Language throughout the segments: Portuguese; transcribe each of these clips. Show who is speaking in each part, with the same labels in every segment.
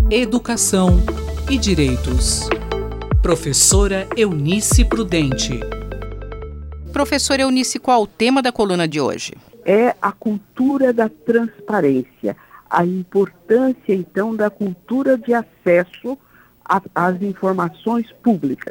Speaker 1: Educação e Direitos. Professora Eunice Prudente.
Speaker 2: Professora Eunice, qual o tema da coluna de hoje?
Speaker 3: É a cultura da transparência, a importância, então, da cultura de acesso às informações públicas.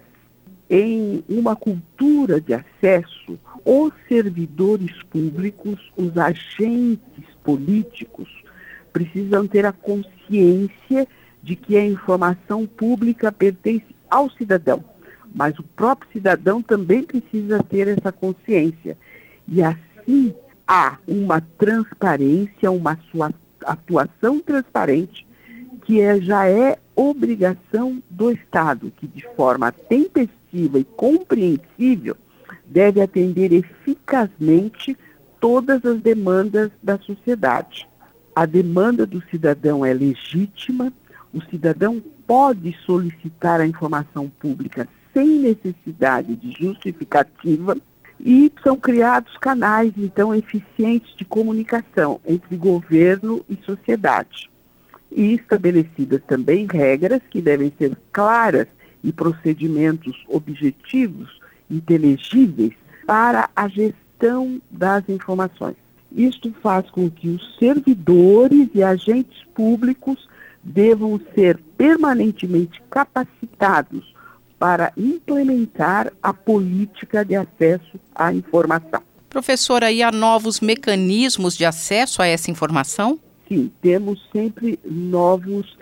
Speaker 3: Em uma cultura de acesso, os servidores públicos, os agentes políticos, precisam ter a consciência de que a informação pública pertence ao cidadão, mas o próprio cidadão também precisa ter essa consciência. E assim há uma transparência, uma sua atuação transparente, que já é obrigação do Estado, que de forma tempestiva e compreensível deve atender eficazmente todas as demandas da sociedade. A demanda do cidadão é legítima, o cidadão pode solicitar a informação pública sem necessidade de justificativa e são criados canais, então, eficientes de comunicação entre governo e sociedade. E estabelecidas também regras que devem ser claras e procedimentos objetivos, inteligíveis para a gestão das informações. Isto faz com que os servidores e agentes públicos devam ser permanentemente capacitados para implementar a política de acesso à informação.
Speaker 2: Professora, e há novos mecanismos de acesso a essa informação?
Speaker 3: Sim, temos sempre novos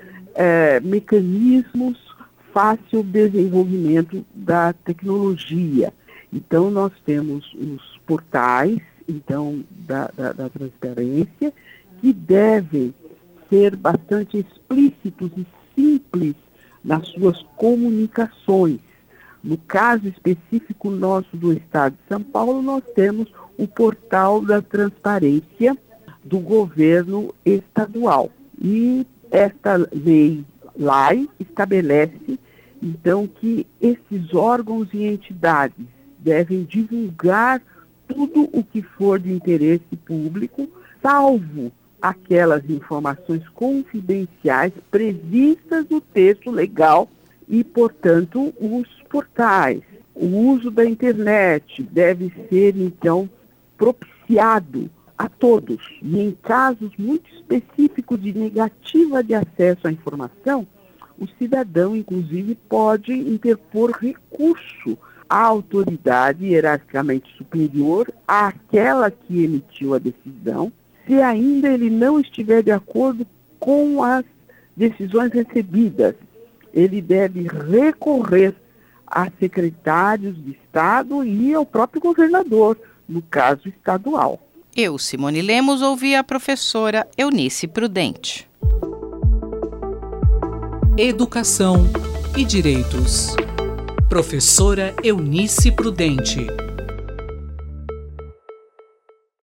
Speaker 3: mecanismos, fácil desenvolvimento da tecnologia. Então, nós temos os portais, então, da transparência, que devem ser bastante explícitos e simples nas suas comunicações. No caso específico nosso do Estado de São Paulo, nós temos o portal da transparência do governo estadual. E esta lei lá estabelece, então, que esses órgãos e entidades devem divulgar tudo o que for de interesse público, salvo aquelas informações confidenciais previstas no texto legal e, portanto, os portais. O uso da internet deve ser, então, propiciado a todos. E em casos muito específicos de negativa de acesso à informação, o cidadão, inclusive, pode interpor recurso à autoridade hierarquicamente superior àquela que emitiu a decisão, se ainda ele não estiver de acordo com as decisões recebidas. Ele deve recorrer a secretários de Estado e ao próprio governador, no caso estadual.
Speaker 2: Eu, Simone Lemos, ouvi a professora Eunice Prudente.
Speaker 1: Educação e Direitos. Professora Eunice Prudente.